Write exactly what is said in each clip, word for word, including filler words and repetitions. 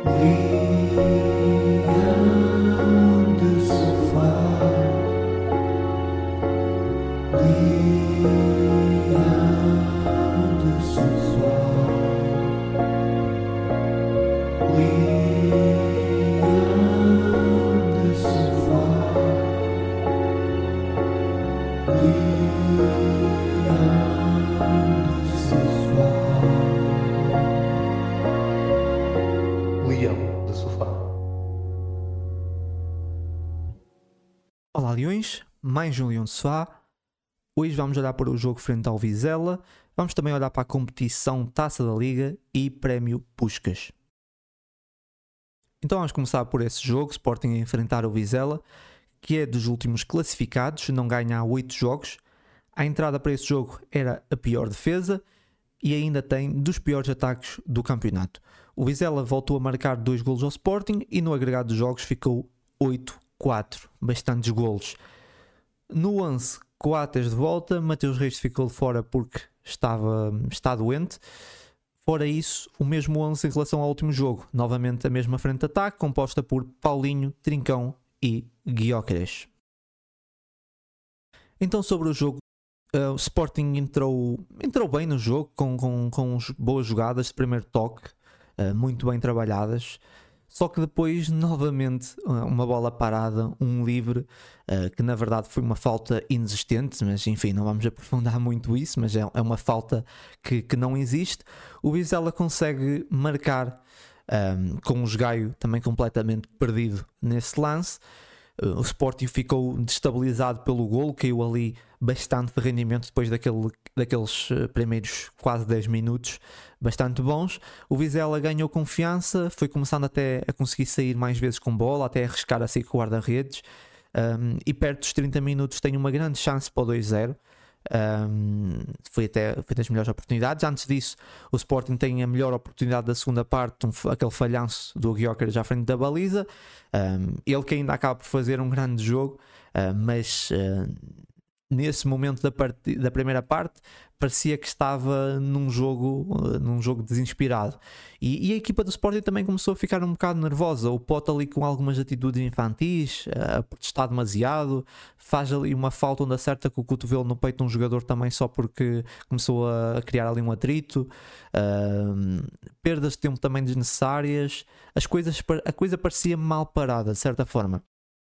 Leão de sofá, leão de sofá, leão de sofá, leão de sofá. Leão de sofá. Olá Leões, mais um Leão de Sofá. Hoje vamos olhar para o jogo frente ao Vizela, vamos também olhar para a competição Taça da Liga e Prémio Puskás. Então vamos começar por esse jogo, Sporting a enfrentar o Vizela, que é dos últimos classificados, não ganha há oito jogos. A entrada para esse jogo era a pior defesa e ainda tem dos piores ataques do campeonato. O Vizela voltou a marcar dois golos ao Sporting e no agregado dos jogos ficou oito quatro, bastantes golos. No onze, Coates de volta, Mateus Reis ficou de fora porque estava, está doente. Fora isso, o mesmo onze em relação ao último jogo, novamente a mesma frente de ataque, composta por Paulinho, Trincão e Gyökeres. Então sobre o jogo, uh, o Sporting entrou, entrou bem no jogo, com, com, com boas jogadas de primeiro toque, uh, muito bem trabalhadas. Só que depois, novamente, uma bola parada, um livre, uh, que na verdade foi uma falta inexistente, mas enfim, não vamos aprofundar muito isso, mas é, é uma falta que, que não existe. O Vizela consegue marcar um, com o Gaio também completamente perdido nesse lance. Uh, o Sporting ficou destabilizado pelo golo, caiu ali bastante de rendimento depois daquele, daqueles uh, primeiros quase dez minutos bastante bons. O Vizela ganhou confiança, foi começando até a conseguir sair mais vezes com bola, até arriscar a sair com o guarda-redes, um, e perto dos trinta minutos tem uma grande chance para o dois zero. Um, foi até foi das melhores oportunidades. Antes disso, o Sporting tem a melhor oportunidade da segunda parte, um, aquele falhanço do Gyökeres à frente da baliza. Um, ele que ainda acaba por fazer um grande jogo, uh, mas uh, nesse momento da, part... da primeira parte parecia que estava num jogo, uh, num jogo desinspirado, e, e a equipa do Sporting também começou a ficar um bocado nervosa. O Pote ali com algumas atitudes infantis, uh, a protestar demasiado, faz ali uma falta onde acerta com o cotovelo no peito de um jogador também só porque começou a criar ali um atrito, uh, perdas de tempo também desnecessárias. As coisas, a coisa parecia mal parada de certa forma.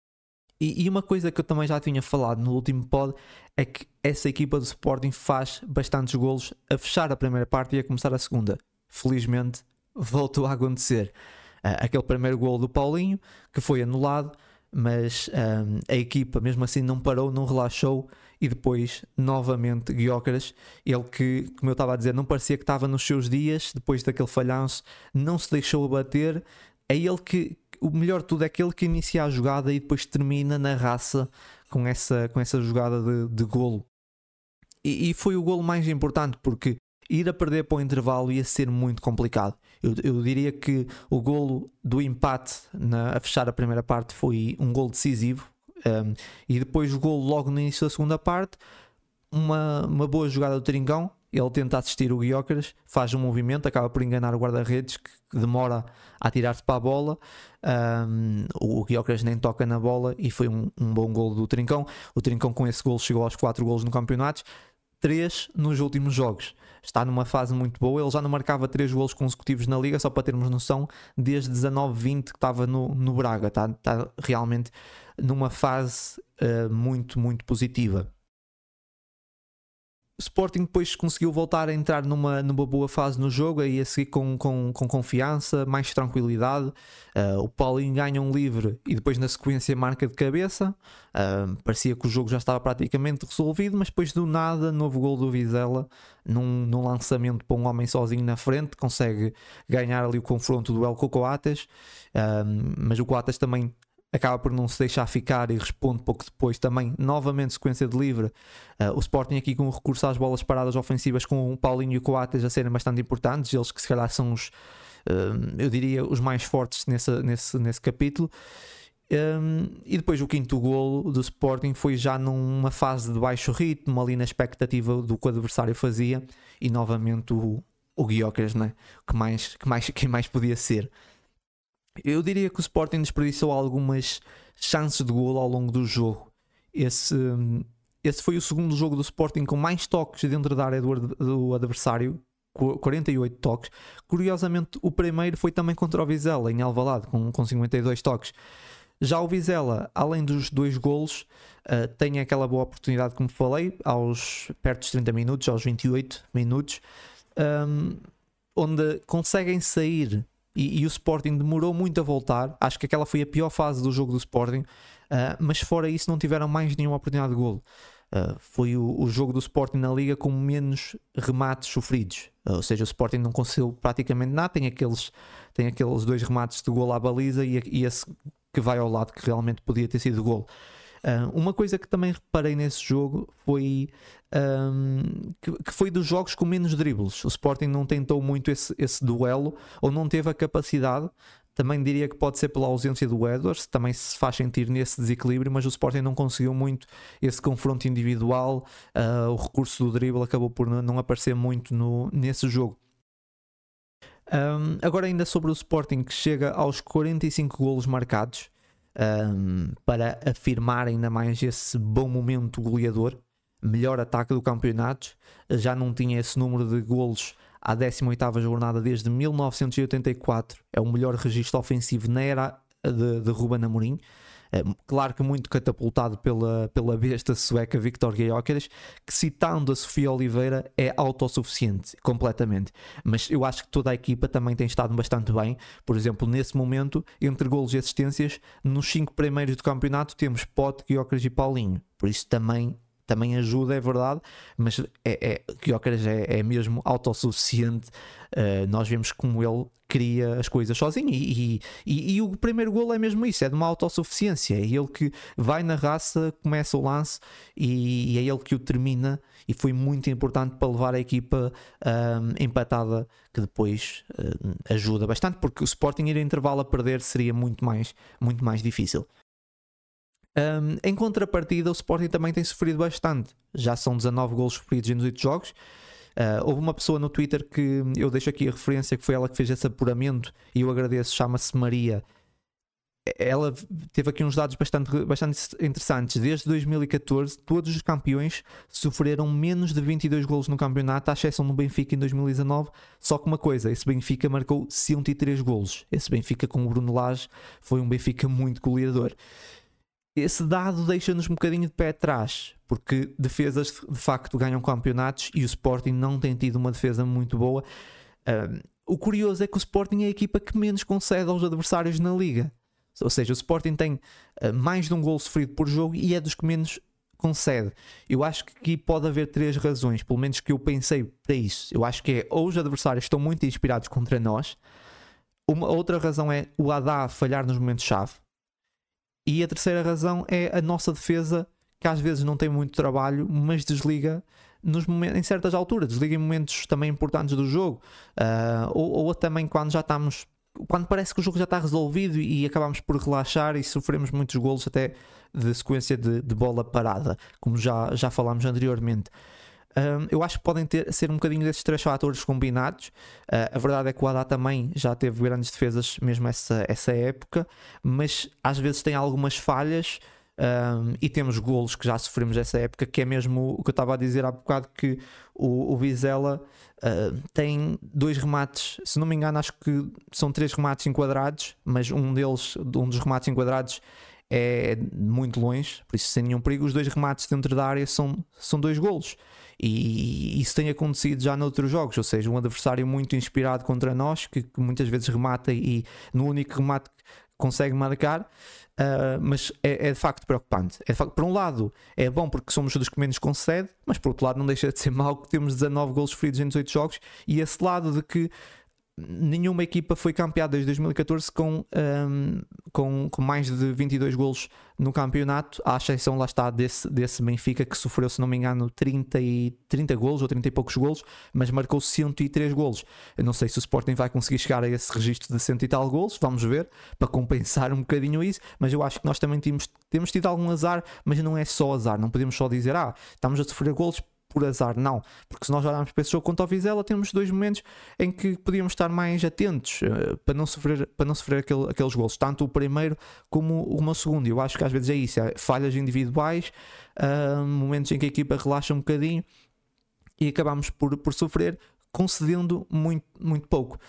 E, e uma coisa que eu também já tinha falado no último pod é que essa equipa do Sporting faz bastantes golos a fechar a primeira parte e a começar a segunda. Felizmente voltou a acontecer. Uh, aquele primeiro golo do Paulinho que foi anulado, mas um, a equipa mesmo assim não parou, não relaxou, e depois novamente Gyökeres, ele que, como eu estava a dizer, não parecia que estava nos seus dias depois daquele falhanço, não se deixou abater. É ele que, o melhor de tudo é aquele que inicia a jogada e depois termina na raça com essa, com essa jogada de, de golo. E, e foi o golo mais importante, porque ir a perder para o intervalo ia ser muito complicado. Eu, eu diria que o golo do empate na, a fechar a primeira parte foi um golo decisivo, um, e depois o golo logo no início da segunda parte, uma, uma boa jogada do Trincão. Ele tenta assistir o Gyökeres, faz um movimento, acaba por enganar o guarda-redes, que demora a tirar-se para a bola. Um, o Gyökeres nem toca na bola e foi um, um bom golo do Trincão. O Trincão com esse golo chegou aos quatro golos no campeonato, três nos últimos jogos. Está numa fase muito boa. Ele já não marcava três golos consecutivos na Liga, só para termos noção, desde dezanove vinte que estava no, no Braga. Está, está realmente numa fase uh, muito, muito positiva. O Sporting depois conseguiu voltar a entrar numa, numa boa fase no jogo, aí a seguir com, com, com confiança, mais tranquilidade. Uh, o Paulinho ganha um livre e depois na sequência marca de cabeça. Uh, parecia que o jogo já estava praticamente resolvido, mas depois do nada, novo gol do Vizela, num, num lançamento para um homem sozinho na frente, consegue ganhar ali o confronto do duelo com o Coates. Uh, mas o Coates também acaba por não se deixar ficar e responde pouco depois também, novamente sequência de livre. Uh, o Sporting aqui com recurso às bolas paradas ofensivas, com o Paulinho e o Coates a serem bastante importantes, eles que se calhar são os, uh, eu diria, os mais fortes nesse, nesse, nesse capítulo. Um, e depois o quinto golo do Sporting foi já numa fase de baixo ritmo, ali na expectativa do que o adversário fazia, e novamente o, o Gyökeres, né? que mais, que mais, quem mais podia ser. Eu diria que o Sporting desperdiçou algumas chances de golo ao longo do jogo. Esse, esse foi o segundo jogo do Sporting com mais toques dentro da área do, do adversário, quarenta e oito toques. Curiosamente, o primeiro foi também contra o Vizela, em Alvalade, com, com cinquenta e dois toques. Já o Vizela, além dos dois golos, uh, tem aquela boa oportunidade, como falei, aos perto dos trinta minutos, aos vinte e oito minutos, um, onde conseguem sair. E, e o Sporting demorou muito a voltar. Acho que aquela foi a pior fase do jogo do Sporting, uh, mas fora isso não tiveram mais nenhuma oportunidade de golo. Uh, foi o, o jogo do Sporting na Liga com menos remates sofridos, uh, ou seja, o Sporting não conseguiu praticamente nada. Tem aqueles, tem aqueles dois remates de golo à baliza e, e esse que vai ao lado, que realmente podia ter sido golo. Uh, uma coisa que também reparei nesse jogo foi um, que, que foi dos jogos com menos dribles. O Sporting não tentou muito esse, esse duelo, ou não teve a capacidade. Também diria que pode ser pela ausência do Edwards, também se faz sentir nesse desequilíbrio, mas o Sporting não conseguiu muito esse confronto individual. Uh, o recurso do drible acabou por não aparecer muito no, nesse jogo. Um, agora ainda sobre o Sporting, que chega aos quarenta e cinco golos marcados, um, para afirmar ainda mais esse bom momento goleador, melhor ataque do campeonato. Já não tinha esse número de golos à décima oitava jornada desde mil novecentos e oitenta e quatro. É o melhor registro ofensivo na era de, de Ruben Amorim. É, claro que muito catapultado pela, pela besta sueca Viktor Gyökeres, que, citando a Sofia Oliveira, é autossuficiente completamente. Mas eu acho que toda a equipa também tem estado bastante bem. Por exemplo, nesse momento, entre golos e assistências, nos cinco primeiros do campeonato temos Pote, Gyökeres e Paulinho. Por isso também também ajuda, é verdade, mas é, é, Gyökeres é, é mesmo autossuficiente. Uh, nós vemos como ele cria as coisas sozinho, e, e, e o primeiro golo é mesmo isso, é de uma autossuficiência. É ele que vai na raça, começa o lance e, e é ele que o termina, e foi muito importante para levar a equipa um, empatada, que depois uh, ajuda bastante, porque o Sporting ir a intervalo a perder seria muito mais, muito mais difícil. Um, em contrapartida, o Sporting também tem sofrido bastante. Já são dezanove golos sofridos nos oito jogos. Uh, houve uma pessoa no Twitter que eu deixo aqui a referência, que foi ela que fez esse apuramento, e eu agradeço, chama-se Maria. Ela teve aqui uns dados bastante, bastante interessantes. Desde dois mil e catorze, todos os campeões sofreram menos de vinte e dois golos no campeonato, à exceção do Benfica em dois mil e dezanove. Só que uma coisa, esse Benfica marcou cento e três golos. Esse Benfica com o Bruno Lage foi um Benfica muito goleador. Esse dado deixa-nos um bocadinho de pé atrás, porque defesas de facto ganham campeonatos e o Sporting não tem tido uma defesa muito boa. Um, o curioso é que o Sporting é a equipa que menos concede aos adversários na Liga. Ou seja, o Sporting tem uh, mais de um golo sofrido por jogo e é dos que menos concede. Eu acho que aqui pode haver três razões, pelo menos que eu pensei para isso. Eu acho que é ou os adversários estão muito inspirados contra nós, uma outra razão é o Haddad falhar nos momentos-chave. E a terceira razão é a nossa defesa, que às vezes não tem muito trabalho, mas desliga nos momentos, em certas alturas, desliga em momentos também importantes do jogo, uh, ou, ou também quando já estamos, quando parece que o jogo já está resolvido e acabamos por relaxar e sofremos muitos golos até de sequência de, de bola parada, como já, já falámos anteriormente. Um, eu acho que podem ter, ser um bocadinho desses três fatores combinados. Uh, a verdade é que o Haddad também já teve grandes defesas mesmo essa, essa época, mas às vezes tem algumas falhas, um, e temos golos que já sofremos nessa época, que é mesmo o que eu estava a dizer há bocado, que o, o Vizela uh, tem dois remates, se não me engano acho que são três remates enquadrados, mas um deles, um dos remates enquadrados é muito longe, por isso sem nenhum perigo. Os dois remates dentro da área são, são dois golos. E isso tem acontecido já noutros jogos, ou seja, um adversário muito inspirado contra nós, que, que muitas vezes remata e no único remate consegue marcar, uh, mas é, é de facto preocupante. É de facto, por um lado é bom porque somos dos que menos concede, mas por outro lado não deixa de ser mau que temos dezanove golos sofridos em dezoito jogos, e esse lado de que nenhuma equipa foi campeada desde dois mil e catorze com, um, com, com mais de vinte e dois golos no campeonato, à exceção, lá está, desse, desse Benfica, que sofreu, se não me engano, trinta, e, trinta golos ou trinta e poucos golos, mas marcou cento e três golos. Eu não sei se o Sporting vai conseguir chegar a esse registro de cento e tal golos, vamos ver, para compensar um bocadinho isso, mas eu acho que nós também temos, temos tido algum azar, mas não é só azar, não podemos só dizer, ah, estamos a sofrer golos por azar, não, porque se nós olharmos para esse jogo contra o Vizela, temos dois momentos em que podíamos estar mais atentos uh, para não sofrer, para não sofrer aquele, aqueles golos, tanto o primeiro como o meu segundo. Eu acho que às vezes é isso, é falhas individuais, uh, momentos em que a equipa relaxa um bocadinho e acabamos por, por sofrer, concedendo muito, muito pouco.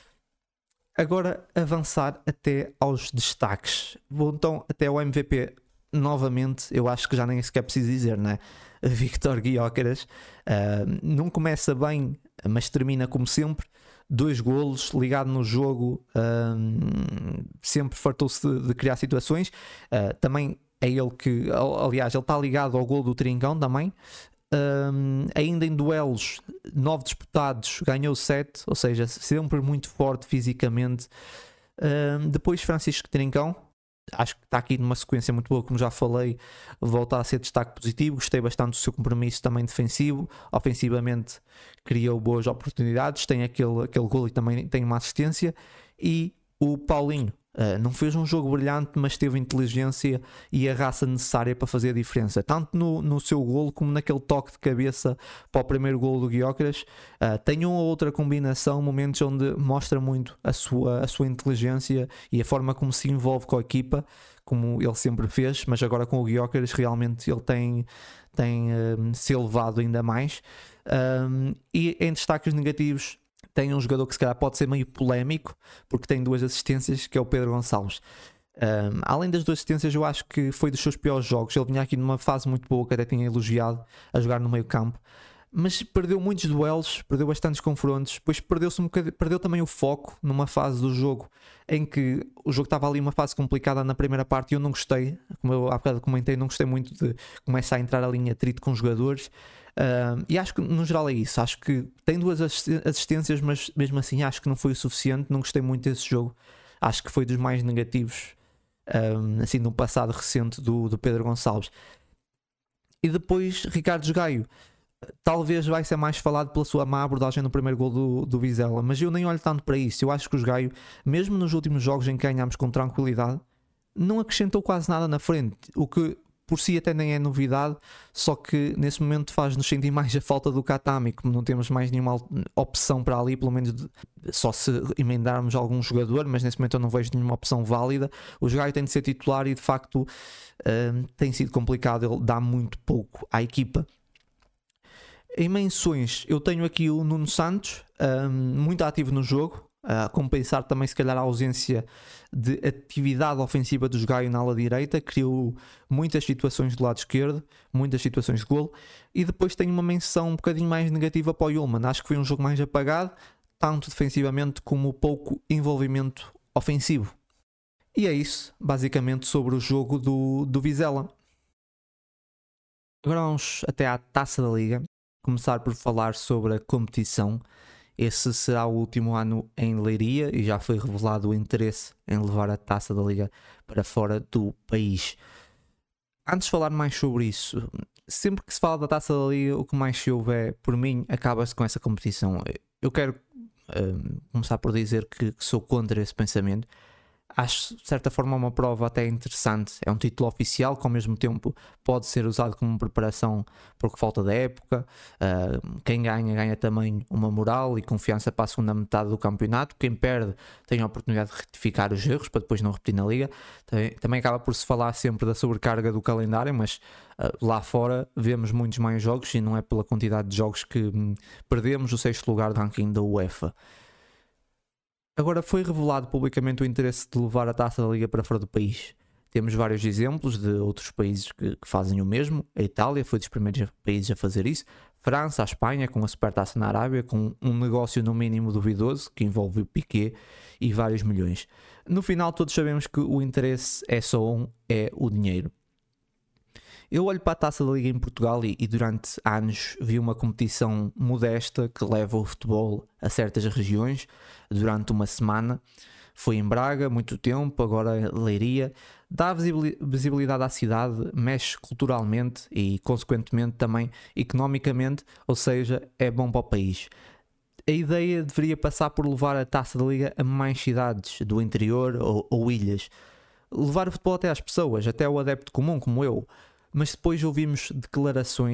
Agora avançar até aos destaques. Vou então até ao M V P novamente. Eu acho que já nem sequer preciso dizer, né? Viktor Gyökeres uh, não começa bem, mas termina como sempre. Dois golos, ligado no jogo, uh, sempre fartou-se de, de criar situações. Uh, também é ele que, aliás, ele está ligado ao golo do Trincão também. Um, ainda em duelos, nove disputados, ganhou sete, ou seja, sempre muito forte fisicamente. Um, depois Francisco Trincão, acho que está aqui numa sequência muito boa, como já falei, volta a ser destaque positivo. Gostei bastante do seu compromisso também defensivo. Ofensivamente criou boas oportunidades, tem aquele, aquele gol e também tem uma assistência. E o Paulinho Uh, não fez um jogo brilhante, mas teve inteligência e a raça necessária para fazer a diferença, tanto no, no seu golo como naquele toque de cabeça para o primeiro golo do Gyökeres. Uh, tem uma ou outra combinação, momentos onde mostra muito a sua, a sua inteligência e a forma como se envolve com a equipa, como ele sempre fez, mas agora com o Gyökeres realmente ele tem, tem uh, se elevado ainda mais. Um, e em destaques negativos, tem um jogador que se calhar pode ser meio polémico, porque tem duas assistências, que é o Pedro Gonçalves. Um, além das duas assistências, eu acho que foi dos seus piores jogos. Ele vinha aqui numa fase muito boa, que até tinha elogiado, a jogar no meio campo, mas perdeu muitos duelos, perdeu bastantes confrontos, depois perdeu-se um bocadinho, perdeu também o foco numa fase do jogo em que o jogo estava ali uma fase complicada na primeira parte e eu não gostei, como eu há bocado comentei, não gostei muito de começar a entrar ali em atrito com os jogadores. Uh, e acho que no geral é isso. Acho que tem duas assistências, mas mesmo assim acho que não foi o suficiente. Não gostei muito desse jogo. Acho que foi dos mais negativos, um, assim, no passado recente do, do Pedro Gonçalves. E depois Ricardo Gaio, talvez vai ser mais falado pela sua má abordagem no primeiro gol do, do Vizela, mas eu nem olho tanto para isso. Eu acho que o Gaio, mesmo nos últimos jogos em que ganhámos com tranquilidade, não acrescentou quase nada na frente, o que por si até nem é novidade, só que nesse momento faz-nos sentir mais a falta do Katami, como não temos mais nenhuma opção para ali, pelo menos de, só se emendarmos algum jogador, mas nesse momento eu não vejo nenhuma opção válida. O Gaio tem de ser titular e de facto um, tem sido complicado, ele dá muito pouco à equipa. Em menções, eu tenho aqui o Nuno Santos, um, muito ativo no jogo, a compensar também se calhar a ausência de atividade ofensiva dos Gaio na ala direita, criou muitas situações do lado esquerdo, muitas situações de golo. E depois tenho uma menção um bocadinho mais negativa para o Yulman. Acho que foi um jogo mais apagado, tanto defensivamente como pouco envolvimento ofensivo. E é isso, basicamente, sobre o jogo do, do Vizela. Agora vamos até à Taça da Liga, começar por falar sobre a competição. Esse será o último ano em Leiria e já foi revelado o interesse em levar a Taça da Liga para fora do país. Antes de falar mais sobre isso, sempre que se fala da Taça da Liga, o que mais se ouve é, por mim, acaba-se com essa competição. Eu quero um, começar por dizer que, que sou contra esse pensamento. Acho, de certa forma, uma prova até interessante. É um título oficial que, ao mesmo tempo, pode ser usado como preparação porque falta da época. Uh, quem ganha, ganha também uma moral e confiança para a segunda metade do campeonato. Quem perde tem a oportunidade de retificar os erros para depois não repetir na Liga. Também, também acaba por se falar sempre da sobrecarga do calendário, mas uh, lá fora vemos muitos mais jogos e não é pela quantidade de jogos que hum, perdemos o sexto lugar do ranking da UEFA. Agora foi revelado publicamente o interesse de levar a Taça da Liga para fora do país. Temos vários exemplos de outros países que, que fazem o mesmo. A Itália foi dos primeiros países a fazer isso. França, a Espanha, com a Supertaça na Arábia, com um negócio no mínimo duvidoso, que envolve o Piqué e vários milhões. No final todos sabemos que o interesse é só um, é o dinheiro. Eu olho para a Taça da Liga em Portugal e, e durante anos vi uma competição modesta que leva o futebol a certas regiões durante uma semana. Foi em Braga muito tempo, agora Leiria. Dá visibilidade à cidade, mexe culturalmente e consequentemente também economicamente, ou seja, é bom para o país. A ideia deveria passar por levar a Taça da Liga a mais cidades do interior ou, ou ilhas. Levar o futebol até às pessoas, até ao adepto comum como eu. Mas depois ouvimos declarações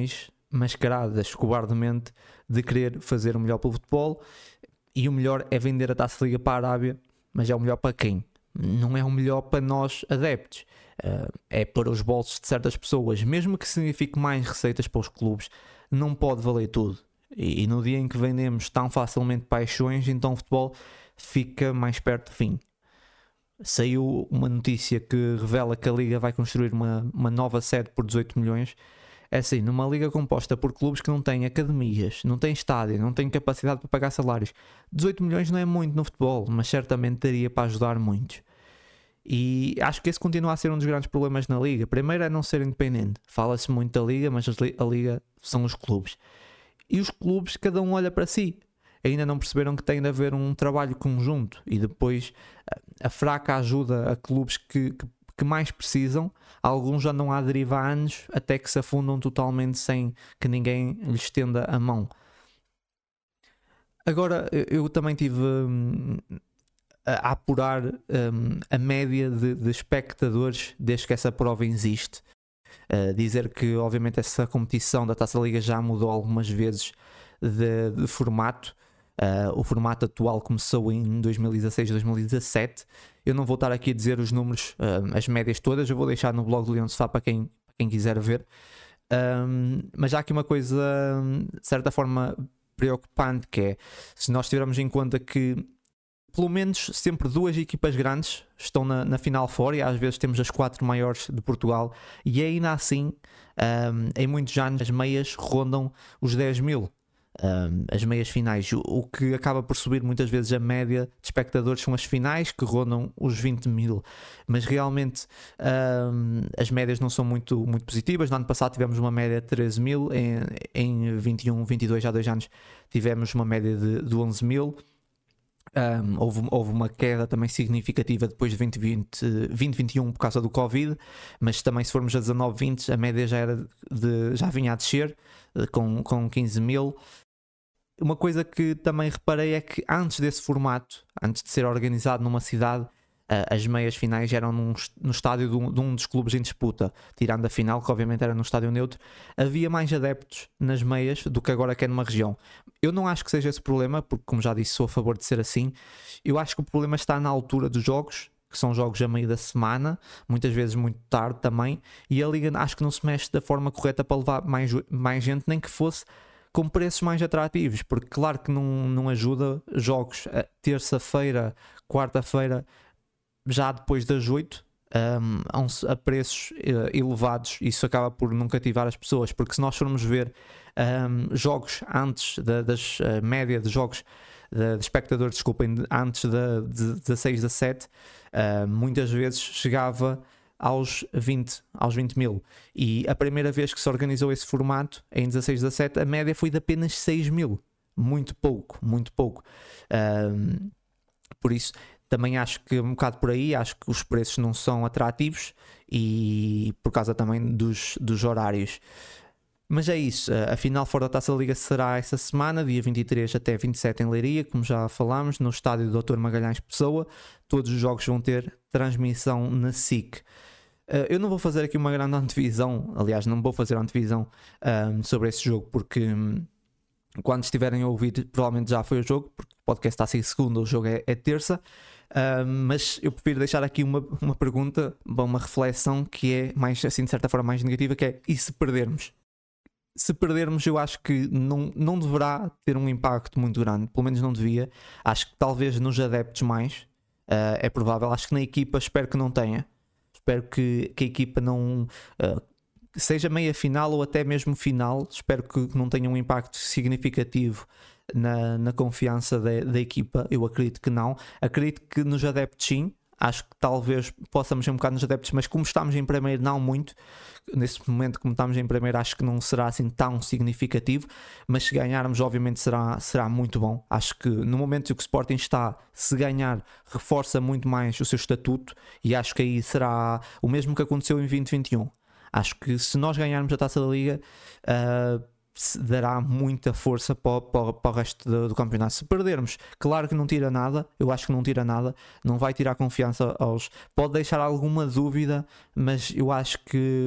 mascaradas cobardemente de querer fazer o melhor pelo futebol, e o melhor é vender a Taça Liga para a Arábia, mas é o melhor para quem? Não é o melhor para nós adeptos, uh, é para os bolsos de certas pessoas, mesmo que signifique mais receitas para os clubes, não pode valer tudo. E, e no dia em que vendemos tão facilmente paixões, então o futebol fica mais perto do fim. Saiu uma notícia que revela que a Liga vai construir uma, uma nova sede por dezoito milhões. É assim, numa liga composta por clubes que não têm academias, não têm estádio, não têm capacidade para pagar salários, dezoito milhões não é muito no futebol, mas certamente daria para ajudar muitos. E acho que esse continua a ser um dos grandes problemas na liga. Primeiro é não ser independente. Fala-se muito da liga, mas a liga são os clubes. E os clubes, cada um olha para si. Ainda não perceberam que tem de haver um trabalho conjunto. E depois a fraca ajuda a clubes que, que que mais precisam, alguns andam à deriva há anos até que se afundam totalmente sem que ninguém lhes estenda a mão. Agora, eu também tive hum, a apurar hum, a média de, de espectadores desde que essa prova existe. Uh, dizer que obviamente essa competição da Taça Liga já mudou algumas vezes de, de formato. Uh, o formato atual começou em dois mil e dezasseis, dois mil e dezassete. Eu não vou estar aqui a dizer os números, uh, as médias todas, eu vou deixar no blog do Leão Sofá para quem, quem quiser ver. Um, mas há aqui uma coisa, de certa forma, preocupante, que é, se nós tivermos em conta que pelo menos sempre duas equipas grandes estão na, na Final Four, e às vezes temos as quatro maiores de Portugal, e ainda assim, um, em muitos anos, as meias rondam os dez mil. Um, as meias finais, o, o que acaba por subir muitas vezes a média de espectadores são as finais, que rondam os vinte mil, mas realmente um, as médias não são muito, muito positivas. No ano passado tivemos uma média de treze mil, em, em vinte e um, vinte e dois, já há dois anos tivemos uma média de, de onze mil. Um, houve, houve uma queda também significativa depois de vinte vinte, vinte vinte e um por causa do Covid, mas também se formos a dezanove vinte a média já, era de, já vinha a descer com, com quinze mil. Uma coisa que também reparei é que antes desse formato, antes de ser organizado numa cidade, as meias finais eram num, no estádio de um, de um dos clubes em disputa, tirando a final, que obviamente era num estádio neutro. Havia mais adeptos nas meias do que agora que é numa região. Eu não acho que seja esse o problema, porque, como já disse, sou a favor de ser assim. Eu acho que o problema está na altura dos jogos, que são jogos a meio da semana, muitas vezes muito tarde também, e a Liga acho que não se mexe da forma correta para levar mais, mais gente, nem que fosse com preços mais atrativos, porque claro que não, não ajuda jogos a terça-feira, quarta-feira, já depois das oito, um, a preços uh, elevados. Isso acaba por não cativar as pessoas, porque se nós formos ver um, jogos antes da das, uh, média de jogos de, de espectadores, desculpem, de, antes da de dezasseis, dezassete, uh, muitas vezes chegava aos vinte, aos vinte mil, e a primeira vez que se organizou esse formato em dezasseis, dezassete, a média foi de apenas seis mil, muito pouco, muito pouco. Um, por isso também acho que um bocado por aí, acho que os preços não são atrativos, e por causa também dos, dos horários. Mas é isso, a final fora da Taça da Liga será essa semana, dia vinte e três até vinte e sete em Leiria, como já falámos, no estádio do doutor Magalhães Pessoa. Todos os jogos vão ter transmissão na S I C. Eu não vou fazer aqui uma grande antevisão, aliás, não vou fazer antevisão um, sobre esse jogo, porque um, quando estiverem a ouvir, provavelmente já foi o jogo, porque o podcast está a ser segunda, o jogo é, é terça. Uh, mas eu prefiro deixar aqui uma, uma pergunta, uma reflexão que é mais, assim, de certa forma mais negativa, que é: e se perdermos? Se perdermos, eu acho que não, não deverá ter um impacto muito grande, pelo menos não devia. Acho que talvez nos adeptos mais, uh, é provável. Acho que na equipa espero que não tenha. Espero que, que a equipa não uh, seja meia final ou até mesmo final. Espero que não tenha um impacto significativo na, na confiança da, da equipa. Eu acredito que não. Acredito que nos adeptos sim. Acho que talvez possamos ser um bocado nos adeptos, mas como estamos em primeiro, não muito. Nesse momento, como estamos em primeiro, acho que não será assim tão significativo. Mas se ganharmos, obviamente será, será muito bom. Acho que no momento em que o Sporting está, se ganhar, reforça muito mais o seu estatuto. E acho que aí será o mesmo que aconteceu em vinte vinte e um. Acho que se nós ganharmos a Taça da Liga, uh, dará muita força para, para, para o resto do, do campeonato. Se perdermos, claro que não tira nada. Eu acho que não tira nada. Não vai tirar confiança aos... Pode deixar alguma dúvida, mas eu acho que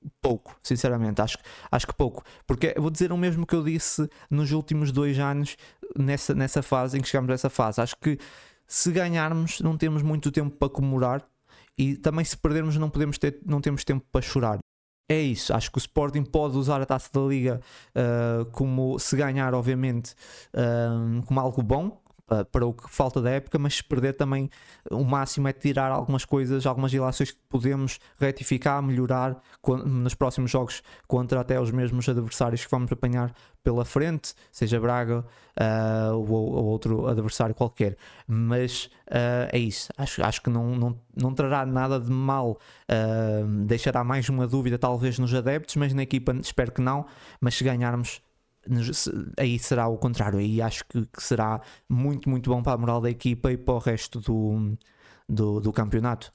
pouco, sinceramente, acho, acho que pouco, porque eu vou dizer o mesmo que eu disse nos últimos dois anos, nessa, nessa fase, em que chegámos a essa fase. Acho que se ganharmos não temos muito tempo para comemorar, e também se perdermos não, podemos ter, não temos tempo para chorar. É isso, acho que o Sporting pode usar a Taça da Liga uh, como, se ganhar obviamente, uh, como algo bom para o que falta da época, mas se perder também o máximo é tirar algumas coisas, algumas ilações que podemos retificar, melhorar nos próximos jogos contra até os mesmos adversários que vamos apanhar pela frente, seja Braga uh, ou, ou outro adversário qualquer. Mas uh, é isso, acho, acho que não, não, não trará nada de mal, uh, deixará mais uma dúvida talvez nos adeptos, mas na equipa espero que não. Mas se ganharmos, aí será o contrário, aí acho que, que será muito, muito bom para a moral da equipa e para o resto do, do, do campeonato.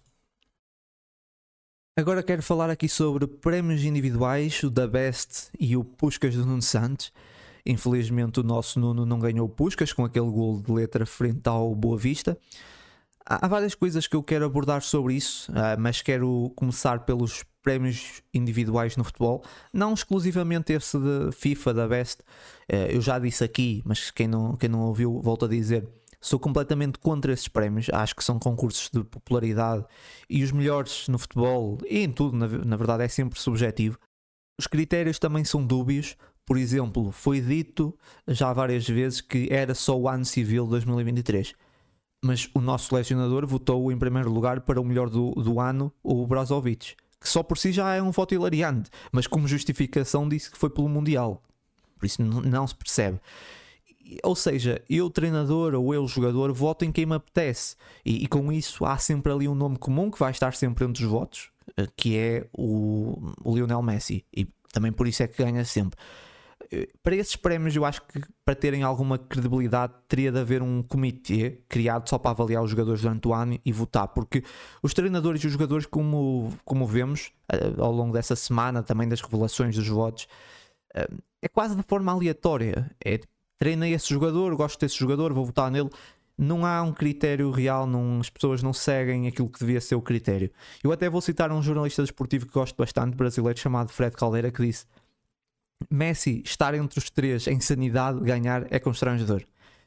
Agora quero falar aqui sobre prémios individuais, o da Best e o Puskás do Nuno Santos. Infelizmente o nosso Nuno não ganhou o Puskás com aquele golo de letra frente ao Boa Vista. Há várias coisas que eu quero abordar sobre isso, mas quero começar pelos prémios individuais no futebol, não exclusivamente esse de FIFA, da Best. Eu já disse aqui, mas quem não, quem não ouviu, volto a dizer, sou completamente contra esses prémios. Acho que são concursos de popularidade e os melhores no futebol e em tudo, na, na verdade, é sempre subjetivo. Os critérios também são dúbios. Por exemplo, foi dito já várias vezes que era só o ano civil de dois mil e vinte e três. Mas o nosso selecionador votou em primeiro lugar para o melhor do, do ano, o Brozovic, que só por si já é um voto hilariante, mas como justificação disse que foi pelo Mundial. Por isso não, não se percebe. Ou seja, eu treinador ou eu jogador voto em quem me apetece, e, e com isso há sempre ali um nome comum que vai estar sempre entre os votos, que é o, o Lionel Messi, e também por isso é que ganha sempre. Para esses prémios, eu acho que para terem alguma credibilidade teria de haver um comitê criado só para avaliar os jogadores durante o ano e votar, porque os treinadores e os jogadores, como, como vemos ao longo dessa semana, também das revelações dos votos, é quase de forma aleatória. É, treinei esse jogador, gosto desse jogador, vou votar nele. Não há um critério real, não, as pessoas não seguem aquilo que devia ser o critério. Eu até vou citar um jornalista desportivo que gosto bastante, brasileiro, chamado Fred Caldeira, que disse: Messi estar entre os três em sanidade, ganhar é constrangedor.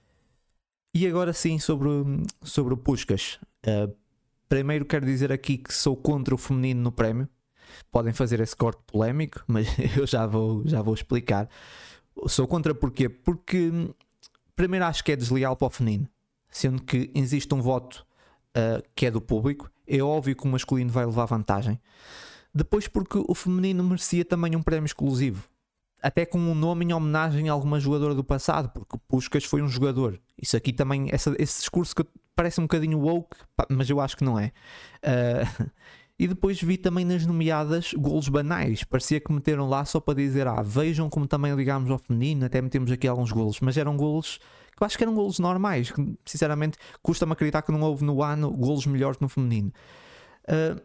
E agora sim, sobre, sobre o Puskás. Uh, primeiro quero dizer aqui que sou contra o feminino no prémio. Podem fazer esse corte polémico, mas eu já vou, já vou explicar. Sou contra porquê? Porque primeiro acho que é desleal para o feminino, sendo que existe um voto uh, que é do público. É óbvio que o masculino vai levar vantagem. Depois porque o feminino merecia também um prémio exclusivo, até com um nome em homenagem a alguma jogadora do passado, porque o Puskás foi um jogador. Isso aqui também, essa, esse discurso que parece um bocadinho woke, mas eu acho que não é. Uh, e depois vi também nas nomeadas golos banais, parecia que meteram lá só para dizer: ah, vejam como também ligámos ao feminino, até metemos aqui alguns golos, mas eram golos que eu acho que eram golos normais, que sinceramente custa-me acreditar que não houve no ano golos melhores no feminino. Uh,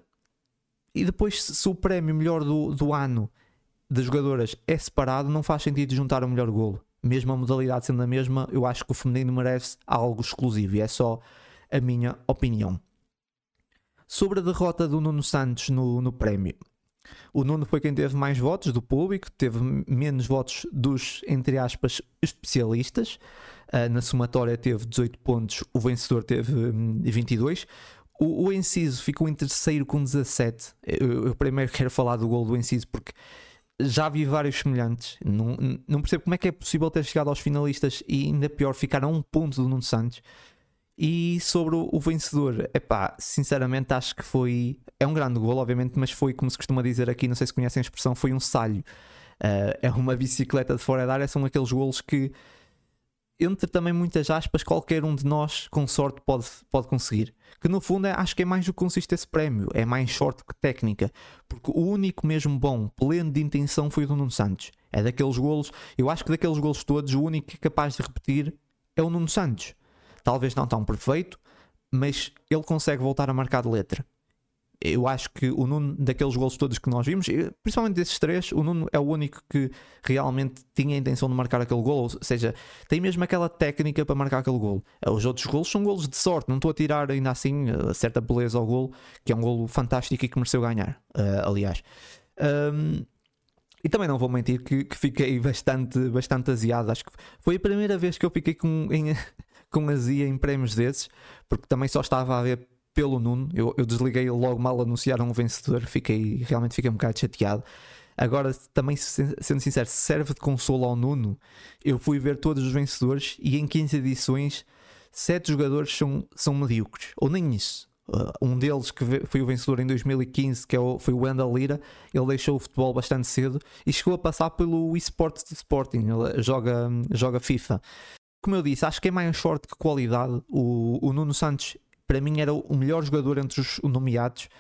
e depois, se o prémio melhor do, do ano das jogadoras é separado, não faz sentido juntar o melhor golo. Mesmo a modalidade sendo a mesma, eu acho que o feminino merece algo exclusivo, e é só a minha opinião. Sobre a derrota do Nuno Santos no, no prémio, o Nuno foi quem teve mais votos do público, teve menos votos dos, entre aspas, especialistas. Uh, na somatória teve dezoito pontos, o vencedor teve um, vinte e dois. O, o Enciso ficou em terceiro com dezassete. Eu, eu primeiro quero falar do gol do Enciso porque já vi vários semelhantes. Não, não percebo como é que é possível ter chegado aos finalistas e ainda pior ficar a um ponto do Nuno Santos. E sobre o, o vencedor, epá, sinceramente acho que foi, é um grande gol obviamente, mas foi, como se costuma dizer aqui, não sei se conhecem a expressão, foi um salho. Uh, é uma bicicleta de fora da área, são aqueles golos que, entre também muitas aspas, qualquer um de nós com sorte pode, pode conseguir. Que no fundo é, acho que é mais do que consiste esse prémio, é mais sorte que técnica, porque o único mesmo bom, pleno de intenção, foi o do Nuno Santos. É daqueles golos, eu acho que daqueles golos todos, o único que é capaz de repetir é o Nuno Santos. Talvez não tão perfeito, mas ele consegue voltar a marcar de letra. Eu acho que o Nuno, daqueles golos todos que nós vimos, principalmente desses três, o Nuno é o único que realmente tinha a intenção de marcar aquele golo, ou seja, tem mesmo aquela técnica para marcar aquele golo. Os outros golos são golos de sorte, não estou a tirar ainda assim a certa beleza ao golo, que é um golo fantástico e que mereceu ganhar, uh, aliás. Um, e também não vou mentir que, que fiquei bastante, bastante aziado. Acho que foi a primeira vez que eu fiquei com, em, com azia em prémios desses, porque também só estava a ver pelo Nuno. Eu, eu desliguei logo mal anunciaram o vencedor, fiquei, realmente fiquei um bocado chateado. Agora, também sendo sincero, se serve de consolo ao Nuno, eu fui ver todos os vencedores e em quinze edições, sete jogadores são, são medíocres, ou nem isso. Uh, um deles que foi o vencedor em dois mil e quinze, que é o, foi o Wendell Lira, ele deixou o futebol bastante cedo e chegou a passar pelo eSports de Sporting, ele joga, joga FIFA. Como eu disse, acho que é mais sorte que qualidade. O, o Nuno Santos, para mim, era o melhor jogador entre os nomeados.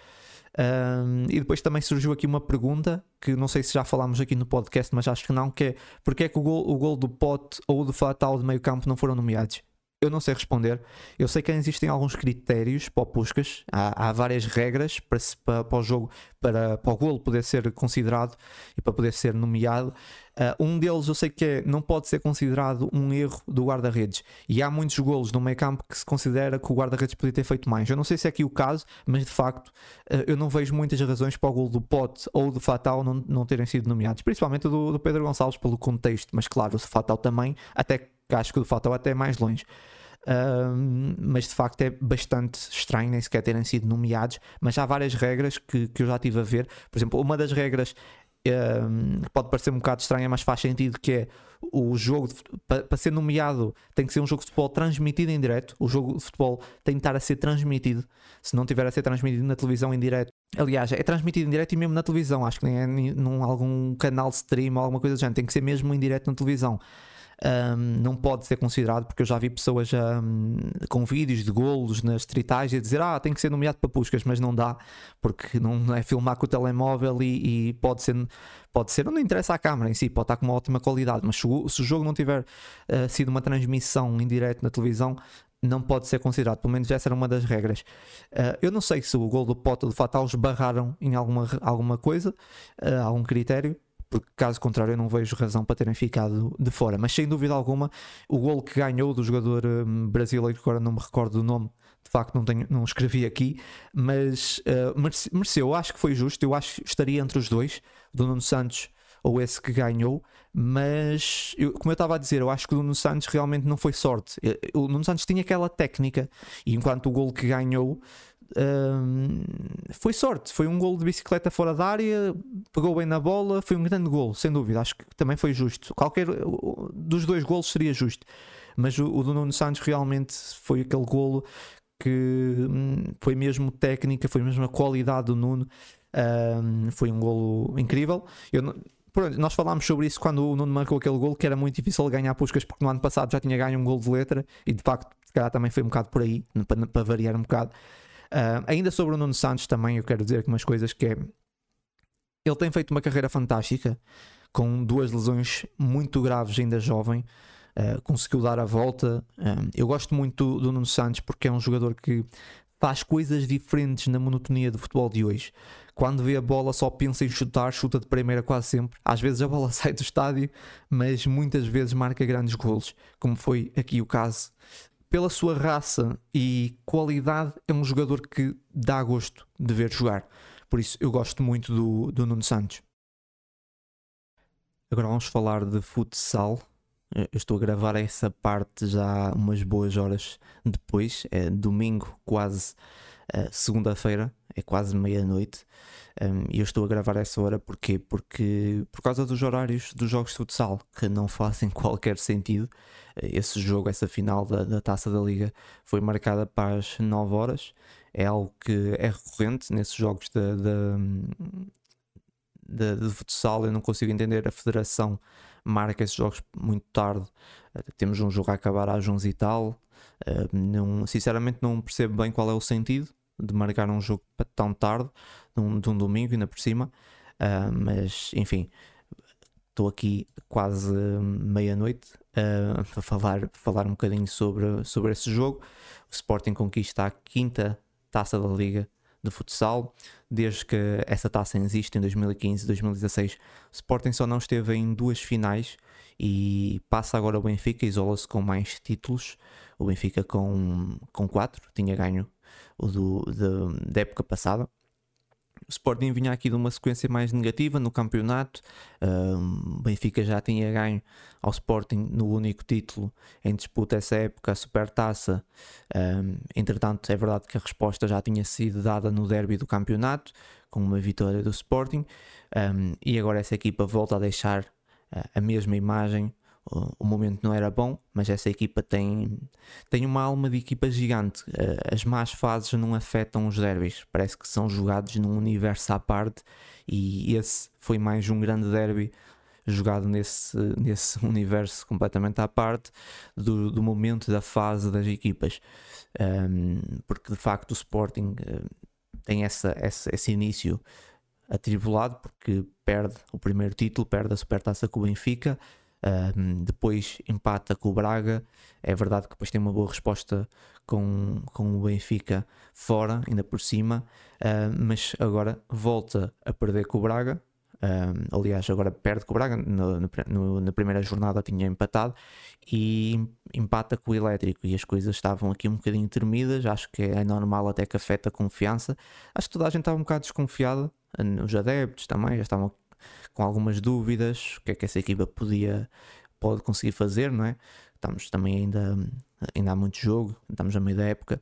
Um, e depois também surgiu aqui uma pergunta que não sei se já falámos aqui no podcast, mas acho que não, que é porque é que o gol, o gol do Pote ou do Fatal de meio campo não foram nomeados? Eu não sei responder. Eu sei que existem alguns critérios para o Puskás. Há, há várias regras para, para, para o jogo, para, para o golo poder ser considerado e para poder ser nomeado. Uh, um deles eu sei que é, não pode ser considerado um erro do guarda-redes. E há muitos golos no meio campo que se considera que o guarda-redes podia ter feito mais. Eu não sei se é aqui o caso, mas de facto uh, eu não vejo muitas razões para o golo do Pote ou do Fatal não, não terem sido nomeados. Principalmente do, do Pedro Gonçalves pelo contexto. Mas claro, o Fatal também, até que acho que o do Fatal até é mais longe. Um, mas de facto é bastante estranho nem sequer terem sido nomeados, mas há várias regras que, que eu já estive a ver. Por exemplo, uma das regras um, pode parecer um bocado estranha, mas faz sentido, que é o jogo para pa ser nomeado tem que ser um jogo de futebol transmitido em direto. O jogo de futebol tem que estar a ser transmitido. Se não tiver a ser transmitido na televisão em direto, aliás, é transmitido em direto e mesmo na televisão, acho que nem é num algum canal de stream ou alguma coisa do género, tem que ser mesmo em direto na televisão. Um, não pode ser considerado, porque eu já vi pessoas um, com vídeos de golos nas tritais a dizer, ah, tem que ser nomeado para Puskás, mas não dá, porque não é filmar com o telemóvel e, e pode ser, pode ser, não interessa à câmara em si, pode estar com uma ótima qualidade, mas se o, se o jogo não tiver uh, sido uma transmissão em direto na televisão, não pode ser considerado. Pelo menos essa era uma das regras. Uh, eu não sei se o gol do Pote ou do Fatal esbarraram em alguma, alguma coisa, uh, algum critério, porque caso contrário eu não vejo razão para terem ficado de fora. Mas sem dúvida alguma, o golo que ganhou do jogador um, brasileiro, que agora não me recordo do nome, de facto não, tenho, não escrevi aqui, mas uh, merece, mereceu, eu acho que foi justo, eu acho que estaria entre os dois, do Nuno Santos ou esse que ganhou, mas eu, como eu estava a dizer, eu acho que o Nuno Santos realmente não foi sorte. O Nuno Santos tinha aquela técnica, e enquanto o golo que ganhou Um, foi sorte, foi um golo de bicicleta fora da área, pegou bem na bola, foi um grande golo, sem dúvida. Acho que também foi justo. Qualquer dos dois golos seria justo, mas o, o do Nuno Santos realmente foi aquele golo que hum, foi mesmo técnica, foi mesmo a qualidade do Nuno. Um, foi um golo incrível. Eu não, pronto, nós falámos sobre isso quando o Nuno marcou aquele golo, que era muito difícil ganhar Puskás, porque no ano passado já tinha ganho um golo de letra, e de facto, se calhar também foi um bocado por aí, para, para variar um bocado. Uh, ainda sobre o Nuno Santos também eu quero dizer aqui umas coisas, que é, ele tem feito uma carreira fantástica, com duas lesões muito graves ainda jovem, uh, conseguiu dar a volta. Uh, eu gosto muito do, do Nuno Santos porque é um jogador que faz coisas diferentes na monotonia do futebol de hoje. Quando vê a bola só pensa em chutar, chuta de primeira quase sempre. Às vezes a bola sai do estádio, mas muitas vezes marca grandes golos, como foi aqui o caso. Pela sua raça e qualidade, é um jogador que dá gosto de ver jogar. Por isso eu gosto muito do, do Nuno Santos. Agora vamos falar de futsal. Eu estou a gravar essa parte já umas boas horas depois. É domingo, quase uh, segunda-feira, é quase meia-noite. Um, e eu estou a gravar essa hora porquê? Porque por causa dos horários dos jogos de futsal, que não fazem qualquer sentido. Esse jogo, essa final da, da Taça da Liga, foi marcada para as nove horas. É algo que é recorrente nesses jogos de, de, de, de futsal. Eu não consigo entender, a Federação marca esses jogos muito tarde. Temos um jogo a acabar às onze e tal. Não, sinceramente não percebo bem qual é o sentido de marcar um jogo para tão tarde, de um, de um domingo ainda por cima. Mas enfim, estou aqui quase meia-noite uh, para falar, falar um bocadinho sobre, sobre esse jogo. O Sporting conquista a quinta Taça da Liga de futsal, desde que essa taça existe em dois mil e quinze e dois mil e dezasseis. O Sporting só não esteve em duas finais e passa agora o Benfica, isola-se com mais títulos. O Benfica com, com quatro, tinha ganho o do, de, da época passada. O Sporting vinha aqui de uma sequência mais negativa no campeonato. O Benfica já tinha ganho ao Sporting no único título em disputa essa época, a Supertaça. Um, entretanto, é verdade que a resposta já tinha sido dada no derby do campeonato, com uma vitória do Sporting, um, e agora essa equipa volta a deixar uh, a mesma imagem. O, o momento não era bom, mas essa equipa tem, tem uma alma de equipa gigante. Uh, as más fases não afetam os derbys, parece que são jogados num universo à parte, e esse foi mais um grande derby jogado nesse, nesse universo completamente à parte do, do momento da fase das equipas, um, porque de facto o Sporting uh, tem essa, essa, esse início atribulado, porque perde o primeiro título, perde a Supertaça com o Benfica, um, depois empata com o Braga. É verdade que depois tem uma boa resposta com, com o Benfica fora, ainda por cima, uh, mas agora volta a perder com o Braga. Um, aliás, agora perde com o Braga. No, no, na primeira jornada tinha empatado e empata com o Elétrico, e as coisas estavam aqui um bocadinho tremidas. Acho que é normal, até que afeta a confiança. Acho que toda a gente estava um bocado desconfiada, os adeptos também já estavam com algumas dúvidas. O que é que essa equipa podia, pode conseguir fazer, não é? Estamos também ainda, ainda há muito jogo, estamos a meio da época.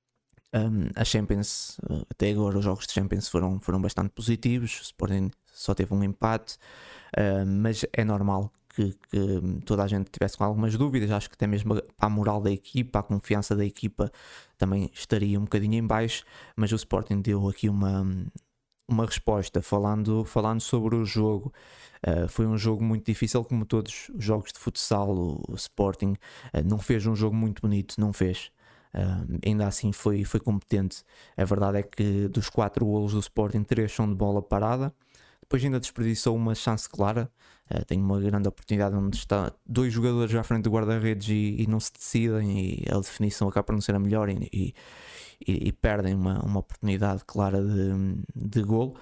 Um, a Champions, até agora os jogos de Champions foram, foram bastante positivos. O Sporting só teve um empate, uh, mas é normal que, que toda a gente tivesse com algumas dúvidas. Acho que até mesmo a moral da equipa, a confiança da equipa também estaria um bocadinho em baixo, mas o Sporting deu aqui uma, uma resposta, falando, falando sobre o jogo. Uh, foi um jogo muito difícil, como todos os jogos de futsal. O, o Sporting uh, não fez um jogo muito bonito, não fez. Uh, ainda assim foi, foi competente. A verdade é que dos quatro golos do Sporting, três são de bola parada. Depois ainda desperdiçou uma chance clara. Uh, tem uma grande oportunidade onde está dois jogadores à frente do guarda-redes e, e não se decidem, e a definição acaba por não ser a melhor, e, e, e perdem uma, uma oportunidade clara de, de golo.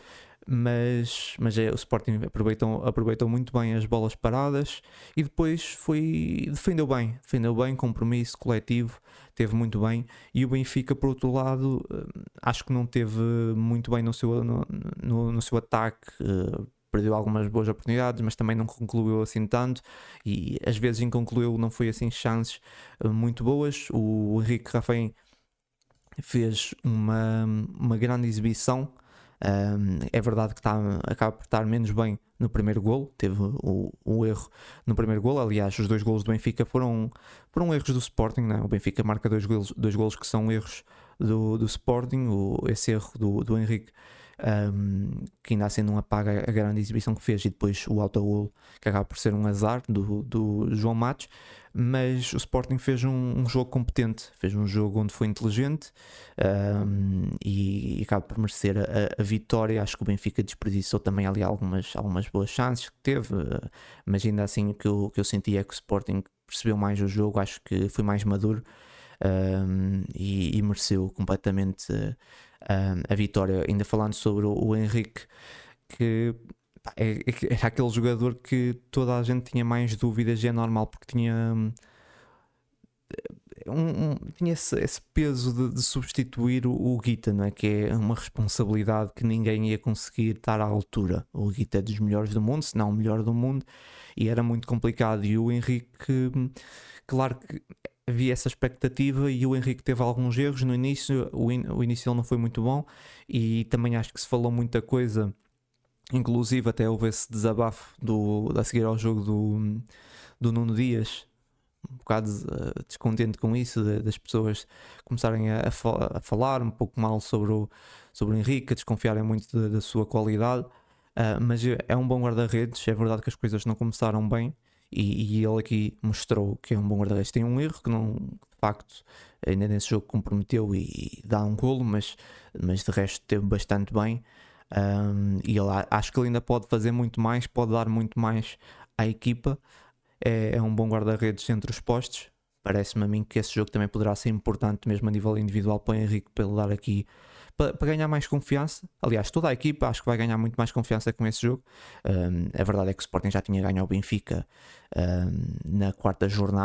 Mas, mas é, o Sporting aproveitou, aproveitou muito bem as bolas paradas e depois foi, defendeu bem, defendeu bem, compromisso coletivo, teve muito bem. E o Benfica, por outro lado, acho que não teve muito bem no seu, no, no, no seu ataque. Uh, perdeu algumas boas oportunidades, mas também não concluiu assim tanto, e às vezes inconcluiu, não foi assim chances uh, muito boas. O Henrique Rafém fez uma, uma grande exibição. Um, é verdade que tá, acaba por estar menos bem no primeiro golo, teve o, o erro no primeiro golo. Aliás, os dois golos do Benfica foram, foram erros do Sporting, né? O Benfica marca dois golos, dois golos que são erros do, do Sporting. O, esse erro do, do Henrique, um, que ainda assim não apaga a grande exibição que fez, e depois o autogolo, que acaba por ser um azar do, do João Matos. Mas o Sporting fez um, um jogo competente, fez um jogo onde foi inteligente, um, e, e acaba por merecer a, a vitória. Acho que o Benfica desperdiçou também ali algumas, algumas boas chances que teve, mas ainda assim o que eu, que eu senti é que o Sporting percebeu mais o jogo. Acho que foi mais maduro, um, e, e mereceu completamente um, a vitória. Ainda falando sobre o, o Henrique, que era aquele jogador que toda a gente tinha mais dúvidas, e é normal, porque tinha, um, um, tinha esse, esse peso de, de substituir o, o Guita, não é? Que é uma responsabilidade que ninguém ia conseguir estar à altura. O Guita é dos melhores do mundo, se não o melhor do mundo, e era muito complicado. E o Henrique, claro que havia essa expectativa, e o Henrique teve alguns erros no início. O, in, o início não foi muito bom, e também acho que se falou muita coisa. Inclusive até houve esse desabafo do, a seguir ao jogo do, do Nuno Dias, um bocado uh, descontente com isso, de, das pessoas começarem a, a, fal- a falar um pouco mal sobre o, sobre o Henrique, a desconfiarem muito da, da sua qualidade. Uh, mas é um bom guarda-redes. É verdade que as coisas não começaram bem, e, e ele aqui mostrou que é um bom guarda-redes. Tem um erro que não, de facto, ainda nesse jogo comprometeu e, e dá um golo, mas, mas de resto teve bastante bem. Um, e ele, acho que ele ainda pode fazer muito mais, pode dar muito mais à equipa. É, é um bom guarda-redes entre os postos. Parece-me a mim que esse jogo também poderá ser importante, mesmo a nível individual, para o Henrique, para ele dar aqui, para, para ganhar mais confiança. Aliás, toda a equipa acho que vai ganhar muito mais confiança com esse jogo. Um, a verdade é que o Sporting já tinha ganho ao Benfica um, na quarta jornada,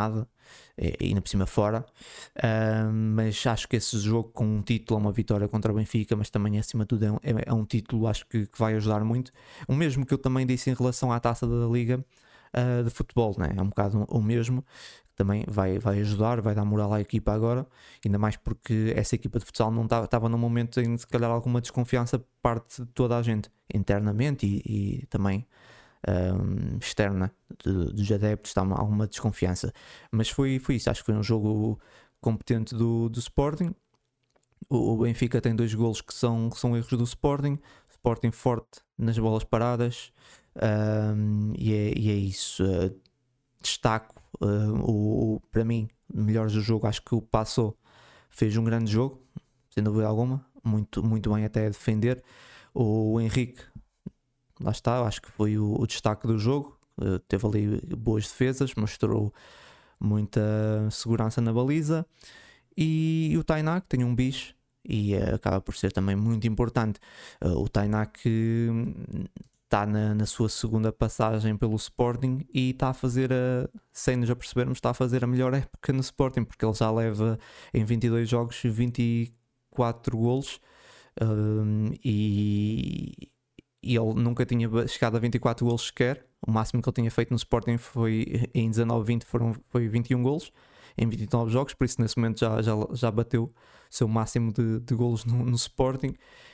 e ainda por cima fora. Uh, mas acho que esse jogo com um título, uma vitória contra o Benfica, mas também acima de tudo é um, é, é um título, acho que, que vai ajudar muito. O mesmo que eu também disse em relação à Taça da Liga uh, de futebol, né? É um bocado o mesmo, também vai, vai ajudar, vai dar moral à equipa agora, ainda mais porque essa equipa de futsal não estava num momento em se calhar alguma desconfiança por parte de toda a gente, internamente e, e também um, externa de, dos adeptos, está alguma desconfiança, mas foi, foi isso, acho que foi um jogo competente do, do Sporting. O, o Benfica tem dois golos que são, que são erros do Sporting, Sporting forte nas bolas paradas, um, e, é, e é isso. Uh, destaco uh, o, o, para mim, melhores do jogo, acho que o Passo fez um grande jogo, sem dúvida alguma, muito, muito bem até a defender. O Henrique, lá está, acho que foi o, o destaque do jogo, uh, teve ali boas defesas, mostrou muita segurança na baliza. E, e o Tainá, que tem um bicho e uh, acaba por ser também muito importante. Uh, o Tainá que está na, na sua segunda passagem pelo Sporting e está a fazer, a, sem nos apercebermos, está a fazer a melhor época no Sporting, porque ele já leva em vinte e dois jogos vinte e quatro golos, um, e, e ele nunca tinha chegado a vinte e quatro golos sequer. O máximo que ele tinha feito no Sporting foi em dezanove vinte, foram, foi vinte e um golos em vinte e nove jogos, por isso nesse momento já, já, já bateu o seu máximo de, de golos no, no Sporting,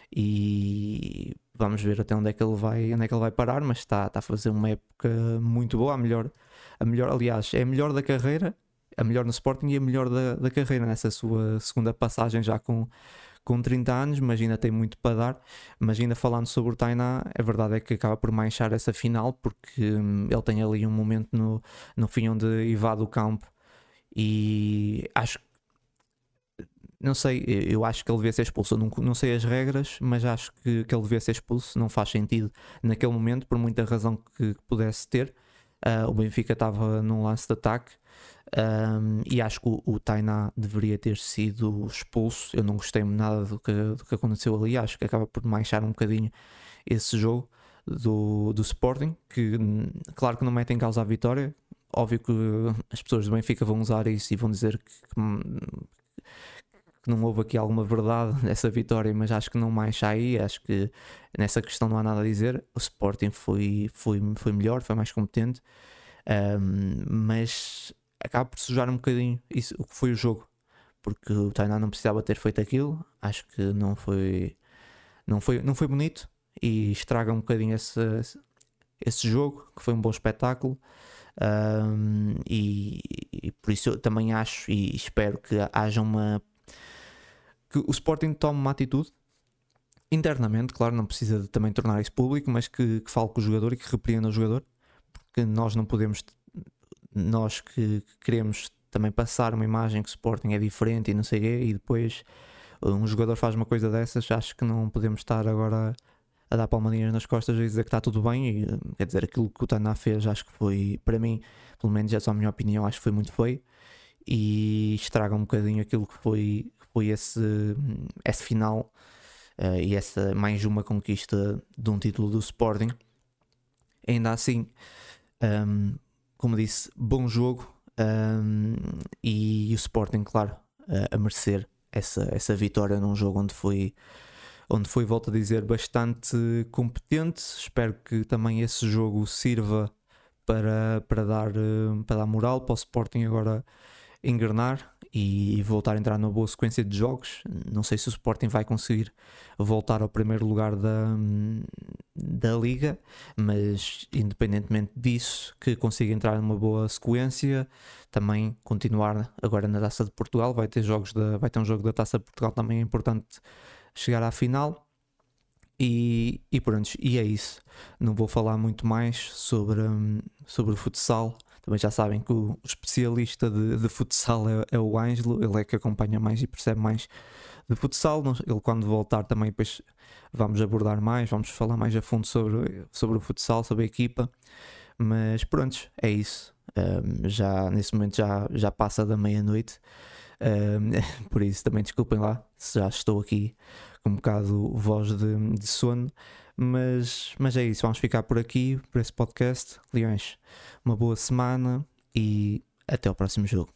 e vamos ver até onde é que ele vai, onde é que ele vai parar, mas está, está a fazer uma época muito boa, a melhor, a melhor, aliás, é a melhor da carreira, a melhor no Sporting e a melhor da, da carreira nessa sua segunda passagem já com, com trinta anos, mas ainda tem muito para dar. Mas ainda falando sobre o Tainá, a verdade é que acaba por manchar essa final, porque hum, ele tem ali um momento no, no fim onde invade o campo. E acho, não sei, eu acho que ele devia ser expulso. Eu não, não sei as regras, mas acho que, que ele devia ser expulso. Não faz sentido naquele momento, por muita razão que, que pudesse ter. Uh, o Benfica estava num lance de ataque, um, e acho que o, o Tainá deveria ter sido expulso. Eu não gostei nada do que, do que aconteceu ali. Acho que acaba por manchar um bocadinho esse jogo do, do Sporting, que claro que não mete em causa a vitória. Óbvio que as pessoas do Benfica vão usar isso e vão dizer que, que não houve aqui alguma verdade nessa vitória, mas acho que não mais aí. Acho que nessa questão não há nada a dizer. O Sporting foi, foi, foi melhor, foi mais competente, um, mas acaba por sujar um bocadinho isso, o que foi o jogo, porque o Tainá não precisava ter feito aquilo. Acho que não foi, não foi, não foi bonito e estraga um bocadinho esse, esse jogo, que foi um bom espetáculo. Um, e, e por isso eu também acho e espero que haja uma, que o Sporting tome uma atitude internamente, claro, não precisa de também tornar isso público, mas que, que fale com o jogador e que repreenda o jogador, porque nós não podemos, nós que, que queremos também passar uma imagem que o Sporting é diferente e não sei o quê, e depois um jogador faz uma coisa dessas. Acho que não podemos estar agora a dar palmadinhas nas costas e dizer que está tudo bem. E, quer dizer, aquilo que o Tainá fez, acho que foi, para mim, pelo menos é só a minha opinião, acho que foi muito feio e estraga um bocadinho aquilo que foi, foi esse, esse final, uh, e essa mais uma conquista de um título do Sporting. Ainda assim, um, como disse, bom jogo, um, e o Sporting, claro, uh, a merecer essa, essa vitória num jogo onde foi onde foi, volto a dizer, bastante competente. Espero que também esse jogo sirva para, para, dar, para dar moral para o Sporting agora engrenar e voltar a entrar numa boa sequência de jogos. Não sei se o Sporting vai conseguir voltar ao primeiro lugar da, da Liga, mas independentemente disso, que consiga entrar numa boa sequência, também continuar agora na Taça de Portugal. Vai ter, jogos da, vai ter um jogo da Taça de Portugal também, é importante chegar à final. E, e pronto, e é isso. Não vou falar muito mais sobre, um, sobre o futsal. Também já sabem que o, o especialista de, de futsal é, é o Ângelo. Ele é que acompanha mais e percebe mais de futsal. Ele, quando voltar, também depois vamos abordar mais, vamos falar mais a fundo sobre, sobre o futsal, sobre a equipa. Mas pronto, é isso. Um, já, nesse momento já, já passa da meia-noite. Um, por isso também desculpem lá se já estou aqui com um bocado voz de, de sono, mas, mas é isso, vamos ficar por aqui por esse podcast. Leões, uma boa semana e até ao próximo jogo.